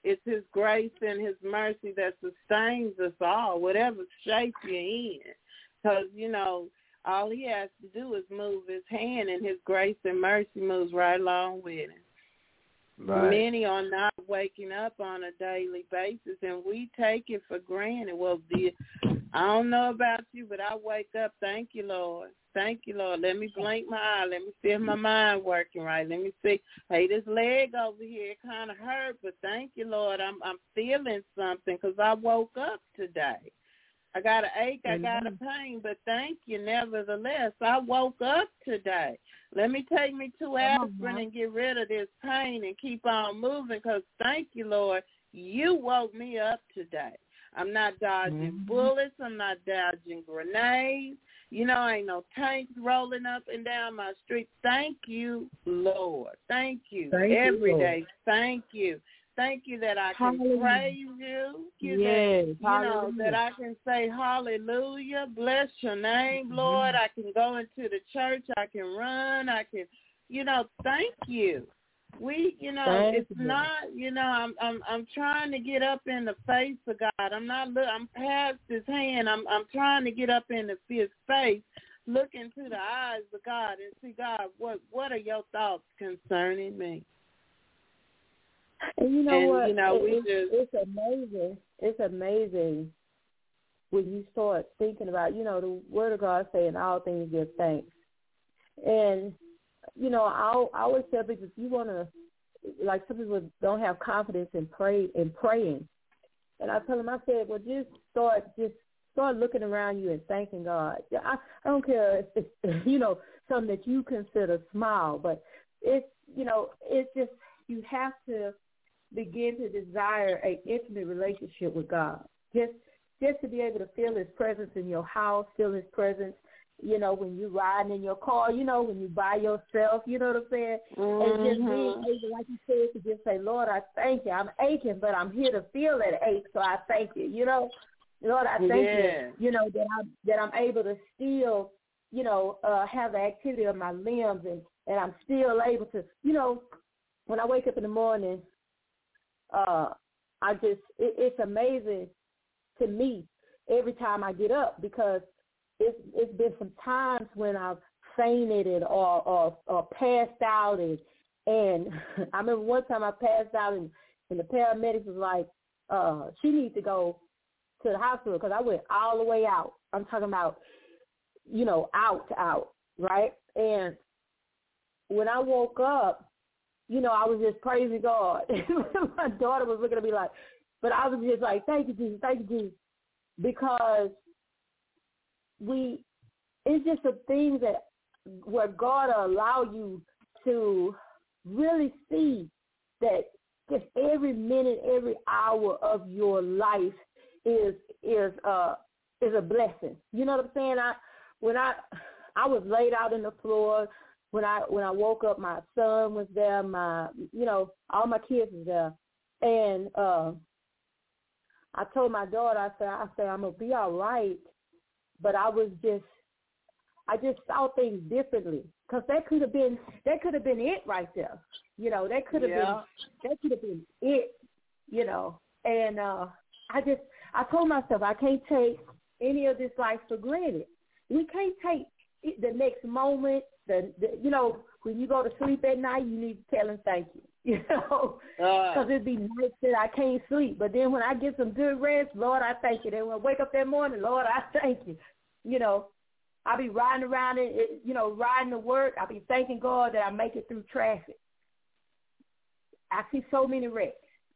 It's his grace and his mercy that sustains us all, whatever shape you're in. Because, you know, all he has to do is move his hand, and his grace and mercy moves right along with him. Right. Many are not waking up on a daily basis, and we take it for granted. Well, the, I don't know about you, but I wake up, thank you, Lord. Thank you, Lord. Let me blink my eye. Let me see if my mind working right. Let me see. Hey, this leg over here kind of hurt, but thank you, Lord. I'm I'm feeling something because I woke up today. I got an ache, I got a pain, but thank you nevertheless. I woke up today. Let me take me to aspirin and get rid of this pain and keep on moving because thank you, Lord, you woke me up today. I'm not dodging mm-hmm. bullets. I'm not dodging grenades. You know, ain't no tanks rolling up and down my street. Thank you, Lord. Thank you. Thank Every you, day, thank you. Thank you that I can hallelujah. Praise you. you yes, that, you know, that I can say hallelujah, bless your name, mm-hmm. Lord. I can go into the church. I can run. I can, you know, thank you. We, you know, thank it's you. Not, you know, I'm, I'm, I'm trying to get up in the face of God. I'm not, I'm past His hand. I'm, I'm trying to get up in the His face, look into the eyes of God, and see, God, what, what are your thoughts concerning me? And you know and, what? You know, it, we it's, just, it's amazing. It's amazing when you start thinking about, you know, the Word of God saying all things give thanks. And, you know, I, I always tell people if you want to, like some people don't have confidence in pray in praying. And I tell them, I said, well, just start, just start looking around you and thanking God. I, I don't care if it's, you know, something that you consider small, but it's, you know, it's just, you have to begin to desire an intimate relationship with God. Just just to be able to feel His presence in your house, feel His presence, you know, when you're riding in your car, you know, when you by yourself, you know what I'm saying? Mm-hmm. And just being able, like you said, to just say, Lord, I thank you. I'm aching, but I'm here to feel that ache, so I thank you. You know, Lord, I thank yeah. you, you know, that I'm, that I'm able to still, you know, uh, have the activity of my limbs and, and I'm still able to, you know, when I wake up in the morning, uh, I just, it, it's amazing to me every time I get up because it's, it's been some times when I've fainted and, or, or, or passed out. And, and I remember one time I passed out and, and the paramedics was like, uh, she needs to go to the hospital because I went all the way out. I'm talking about, you know, out, out, right? And when I woke up, you know, I was just praising God. My daughter was looking at me like, but I was just like, thank you, Jesus, thank you, Jesus. Because we, it's just the things that where God will allow you to really see that just every minute, every hour of your life is is uh is a blessing. You know what I'm saying? I when I I was laid out in the floor. When I when I woke up, my son was there, my you know, all my kids was there, and uh, I told my daughter, I said, I said I'm gonna be all right, but I was just, I just saw things differently, cause that could have been that could have been it right there, you know, that could have yeah. been that could have been it, you know, and uh, I just I told myself I can't take any of this life for granted. We can't take the next moment. The, the, you know, when you go to sleep at night, you need to tell him thank you, you know, because uh, it'd be nights that I can't sleep. But then when I get some good rest, Lord, I thank you. Then when I wake up that morning, Lord, I thank you. You know, I'll be riding around, it, you know, riding to work. I'll be thanking God that I make it through traffic. I see so many wrecks.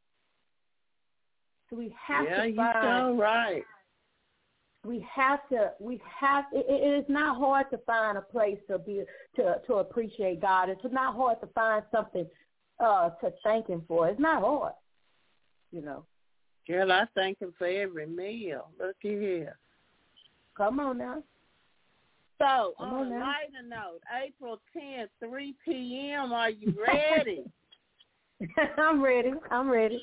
So we have yeah, to you find. Yeah, you're right. We have to, we have, it, it is not hard to find a place to be, to, to appreciate God. It's not hard to find something uh, to thank Him for. It's not hard, you know. Girl, I thank Him for every meal. Looky here. Come on now. So, Come on, on a lighter note, April tenth, three p.m., are you ready? I'm ready. I'm ready.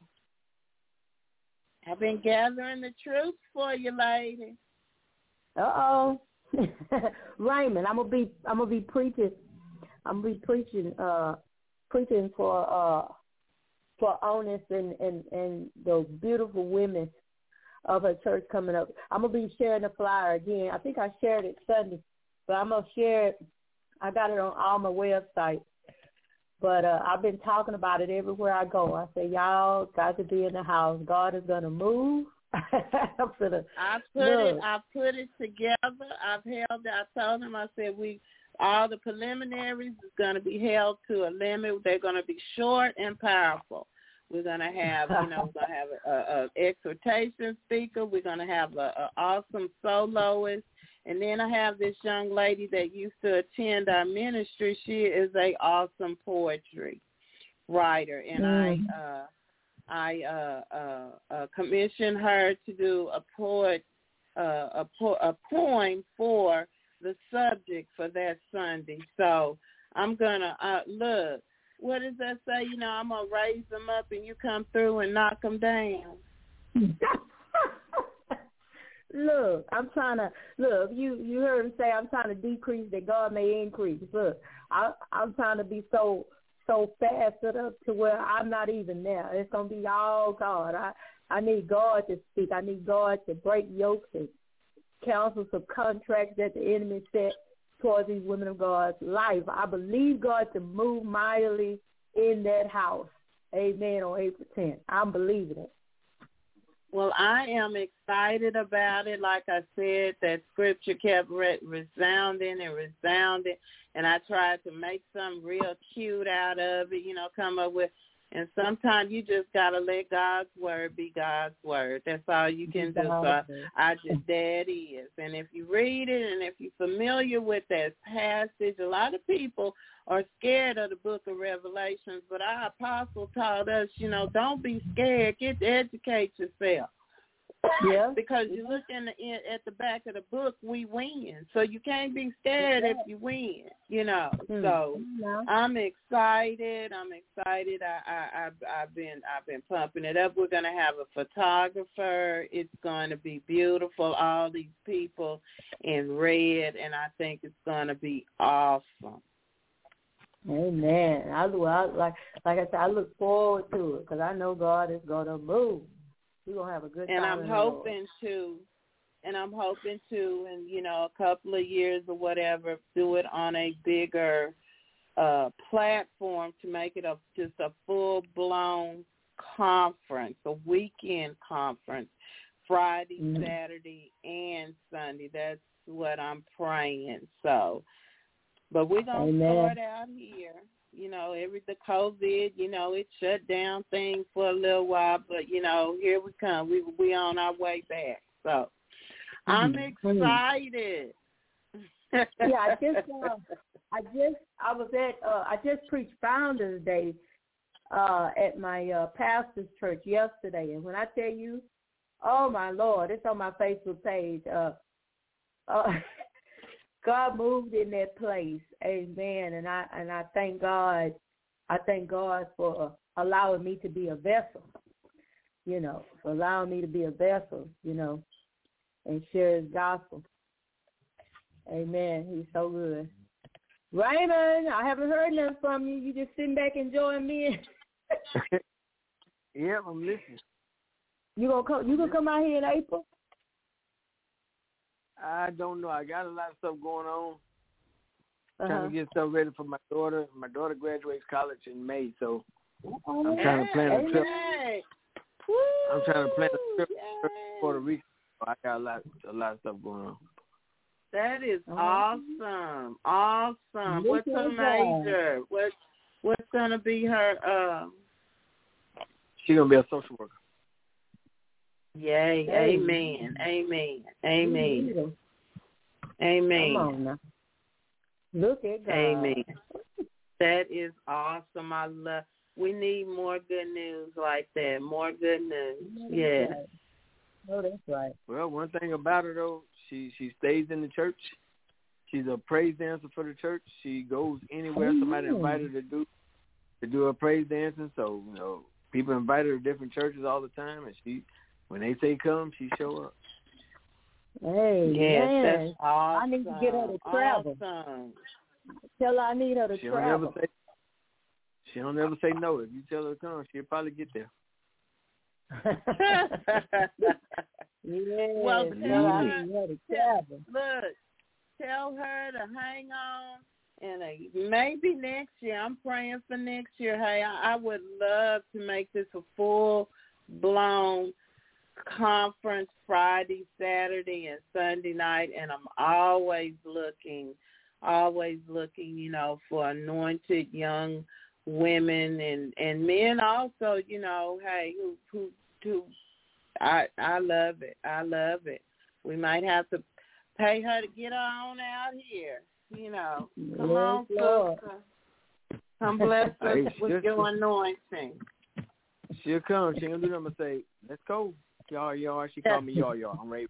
I've been gathering the troops for you, lady. Uh-oh. Raymond, I'm gonna be I'm gonna be preaching I'm gonna be preaching uh preaching for uh for Onis and, and, and those beautiful women of her church coming up. I'm going to be sharing the flyer again. I think I shared it Sunday, but I'm going to share it. I got it on all my websites. But uh, I've been talking about it everywhere I go. I say, y'all got to be in the house. God is going to move. I'm gonna, I put look. it. I put it together. I've held it. I told him. I said we all the preliminaries is going to be held to a limit. They're going to be short and powerful. We're going to have, you know, we're going to have a, a exhortation speaker. We're going to have a, a awesome soloist. And then I have this young lady that used to attend our ministry. She is a awesome poetry writer, and mm. I uh, I uh, uh, uh, commissioned her to do a poet uh, a, po- a poem for the subject for that Sunday. So I'm gonna uh, look. What does that say? You know, I'm gonna raise them up, and you come through and knock them down. Look, I'm trying to, look, you, you heard him say I'm trying to decrease that God may increase. Look, I, I'm trying to be so so faster up to where I'm not even there. It's going to be all God. I, I need God to speak. I need God to break yokes and cancel some contracts that the enemy set towards these women of God's life. I believe God to move mightily in that house. Amen, on April tenth. I'm believing it. Well, I am excited about it. Like I said, that scripture kept re- resounding and resounding, and I tried to make something real cute out of it, you know, come up with, and sometimes you just got to let God's word be God's word. That's all you can do. So I, I just, that is. And if you read it and if you're familiar with that passage, a lot of people are scared of the book of Revelations, but our apostle taught us, you know, don't be scared. Get to educate yourself. Yeah. Because you look in the, in, at the back of the book, we win. So you can't be scared if you win, you know. Mm-hmm. So I'm excited. I'm excited. I, I, I've, I've been I've been pumping it up. We're going to have a photographer. It's going to be beautiful. All these people in red, and I think it's going to be awesome. Amen. I, I like like I said, I look forward to it because I know God is going to move. We're going to have a good time. And I'm hoping to, and I'm hoping to, in, you know, a couple of years or whatever, do it on a bigger uh, platform to make it a, just a full-blown conference, a weekend conference, Friday, mm-hmm. Saturday, and Sunday. That's what I'm praying. So, but we're going to start out here. You know, every the COVID, you know, it shut down things for a little while, but you know, here we come. We we on our way back. So I'm excited. Yeah, I just, uh, I just, I was at, uh, I just preached Founders Day uh, at my uh, pastor's church yesterday, and when I tell you, oh my Lord, it's on my Facebook page. Uh, uh, God moved in that place, amen, and I and I thank God, I thank God for allowing me to be a vessel, you know, for allowing me to be a vessel, you know, and share His gospel, amen. He's so good. Raymond, I haven't heard nothing from you. You just sitting back enjoying me. Yeah, I'm listening. You gonna come? You gonna come out here in April? I don't know. I got a lot of stuff going on. Uh-huh. Trying to get stuff ready for my daughter. My daughter graduates college in May, so oh, I'm trying to plan a trip. Woo, I'm trying to plan a trip yay. to Puerto Rico. So I got a lot, a lot of stuff going on. That is oh. awesome, awesome. Look What's her major? What What's gonna be her? Uh... She's gonna be a social worker. Yay! Hey. Amen! Amen! Amen! Amen! Come on now. Look at God. Amen. That is awesome. I love. We need more good news like that. More good news. Yeah. Right. Oh, that's right. Well, one thing about her though, she she stays in the church. She's a praise dancer for the church. She goes anywhere oh, somebody yeah. invited her to do to do her praise dancing. So you know, people invite her to different churches all the time, and she. When they say come, she show up. Hey, yes, man. That's awesome. I need to get her to travel. Awesome. Tell her I need her to she travel. Don't ever say, She don't ever say no. If you tell her to come, she'll probably get there. Yeah, well, tell I her, mean, tell, look, tell her to hang on, and uh, maybe next year. I'm praying for next year. Hey, I, I would love to make this a full-blown conference Friday, Saturday, and Sunday night, and I'm always looking, always looking, you know, for anointed young women and, and men also, you know, hey, who who who I I love it. I love it. We might have to pay her to get her on out here. You know, come yes, on, Lord. sister. Come bless us Hey, with sister. your anointing. She'll come. She ain't gonna do nothing but say, let's go. Y'all, y'all. She called me y'all, y'all. I'm ready.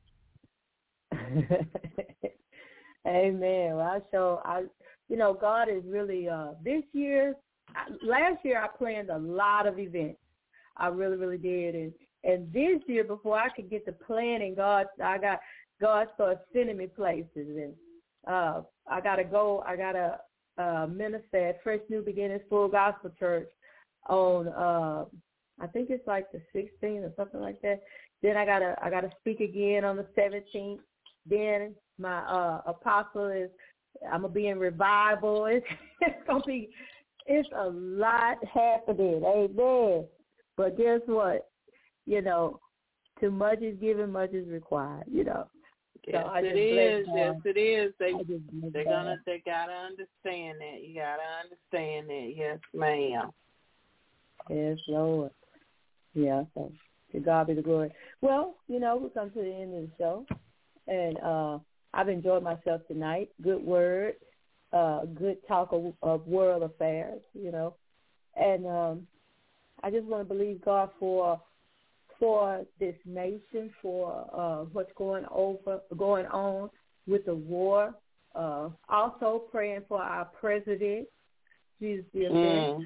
Amen. Well, I show, I, you know, God is really, uh, this year, last year I planned a lot of events. I really, really did. And, and this year, before I could get to planning, God, I got, God started sending me places. And uh, I got to go, I got to uh, minister at Fresh New Beginnings Full Gospel Church on, uh, I think it's like the sixteenth or something like that. Then I got to, I got to speak again on the seventeenth. Then my uh, apostle is, I'm going to be in revival. It's, it's going to be, it's a lot happening. Amen. But guess what? You know, too much is given, much is required, you know. Yes, so I it just is. bless Yes, God. it is. They, they're gonna, they got to understand that. You got to understand that. Yes, ma'am. Yes, Lord. Yeah, so to God be the glory. Well, you know, we come to the end of the show. And uh, I've enjoyed myself tonight. Good word, uh, good talk of, of world affairs, you know. And um, I just want to believe God for for this nation, for uh, what's going over, going on with the war. Uh, also praying for our president, Jesus be mm.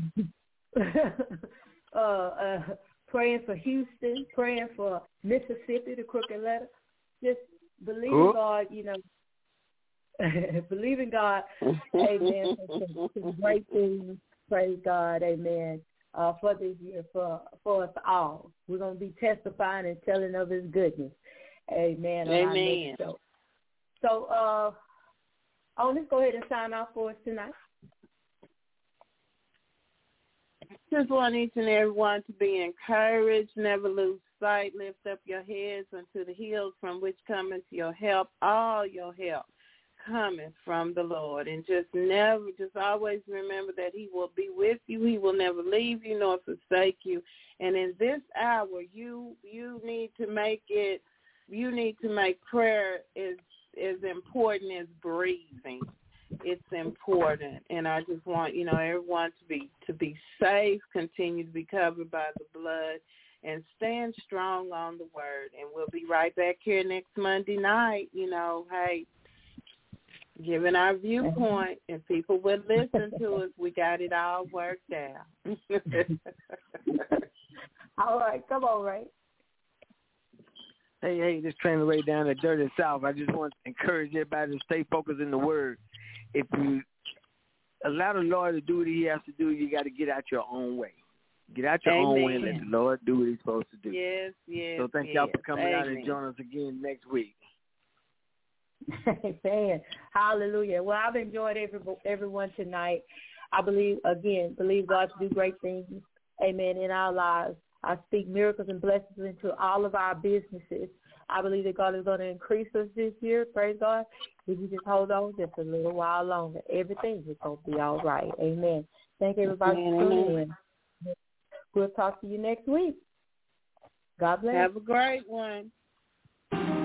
uh, uh, praying for Houston, praying for Mississippi, the crooked letter. Just believe in God, you know, believe in God, amen, for some great things, praise God, amen, uh, for this year, for for us all. We're going to be testifying and telling of his goodness, amen. Amen. So, so uh, oh, let's go ahead and sign off for us tonight. Just want each and everyone to be encouraged, never lose sight, lift up your heads unto the hills from which cometh your help, all your help coming from the Lord. And just never, just always remember that he will be with you. He will never leave you nor forsake you. And in this hour, you you need to make it, you need to make prayer as, as important as breathing. It's important, and I just want, you know, everyone to be to be safe, continue to be covered by the blood, and stand strong on the word. And we'll be right back here next Monday night, you know, hey, giving our viewpoint, and people will listen to us. We got it all worked out. All right, come on, Ray. Hey, hey, this train way down the dirty South. I just want to encourage everybody to stay focused in the word. If you allow the Lord to do what he has to do, you got to get out your own way. Get out your Amen. own way and let the Lord do what he's supposed to do. Yes, yes, So thank yes. y'all for coming Amen. out and joining us again next week. Amen. Hallelujah. Well, I've enjoyed every, everyone tonight. I believe, again, believe God to do great things, amen, in our lives. I speak miracles and blessings into all of our businesses. I believe that God is going to increase us this year. Praise God. If you just hold on just a little while longer, everything is going to be all right. Amen. Thank everybody for tuning in. We'll talk to you next week. God bless. Have a great one.